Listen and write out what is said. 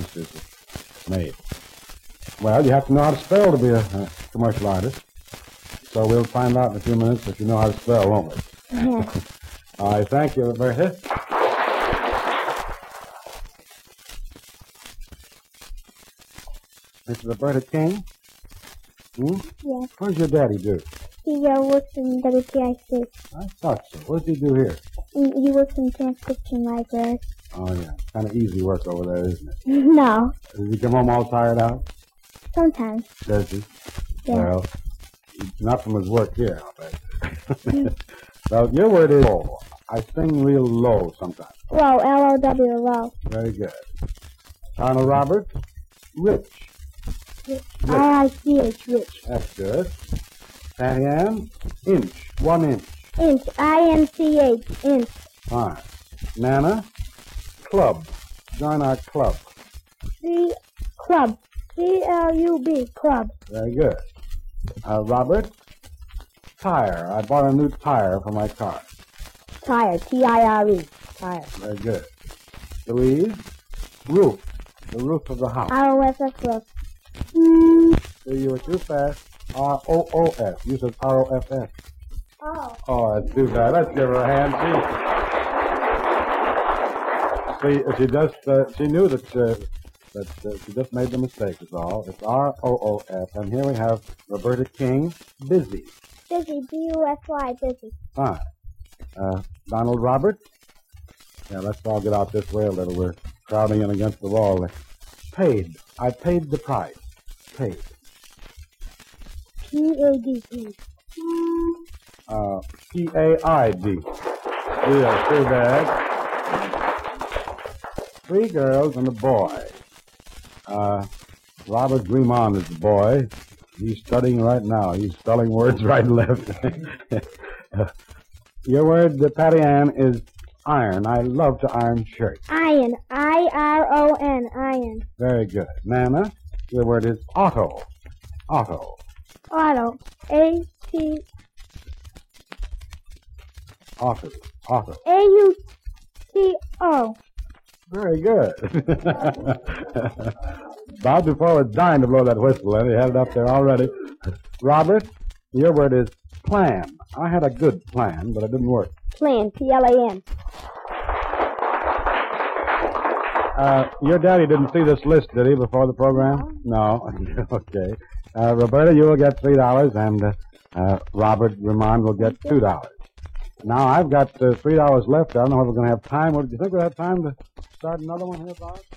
chance is made. Well, you have to know how to spell to be a commercial artist. So we'll find out in a few minutes if you know how to spell, won't we? Yeah. All right, thank you, Roberta. Mrs. Roberta King? Hmm? Yes. What does your daddy do? He works in WTIC. I thought so. What does he do here? He works in transcription library. Oh, yeah. Kind of easy work over there, isn't it? No. Does he come home all tired out? Sometimes. Does he? Yeah. Well, not from his work here, I'll bet. Well, your word is low. I sing real low sometimes. Low, L-O-W, low. Very good. Arnold Roberts, rich. R-I-C-H, rich. That's good. Patty Ann, inch, 1 inch. Inch, I-N-C-H, inch. Fine. Nana, club. Join our club. Club, C-L-U-B, club. Very good. Robert, tire. I bought a new tire for my car. Tire, T-I-R-E, tire. Very good. Louise, roof. The roof of the house. R-O-F-F, roof. See, you were too fast. R-O-O-F. You said R-O-F-F. Oh. Oh, that's too bad. Let's give her a hand. She knew that she just made the mistake, is all. It's R-O-O-F. And here we have Roberta King, busy. Busy, B-U-S-Y, busy. Fine. Donald Roberts. Yeah, let's all get out this way a little. We're crowding in against the wall. Paid. I paid the price. Paid. P-A-D-P. P-A-I-D. Yeah, too bad. 3 girls and a boy. Robert Grimond is the boy. He's studying right now. He's spelling words right and left. Your word, Patty Ann, is iron. I love to iron shirts. Iron, I-R-O-N, iron. Very good. Nana, your word is auto. Auto. Auto, A-T... Auto. Auto. A-U-T-O. Very good. Bob Dufault was dying to blow that whistle, and he had it up there already. Robert, your word is plan. I had a good plan, but it didn't work. Plan, P-L-A-N. Your daddy didn't see this list, did he, before the program? No. Okay. Roberta, you will get $3, and Robert Grimond will get $2. Now, I've got $3 left. I don't know if we're going to have time. Do you think we'll have time to start another one here, Bob?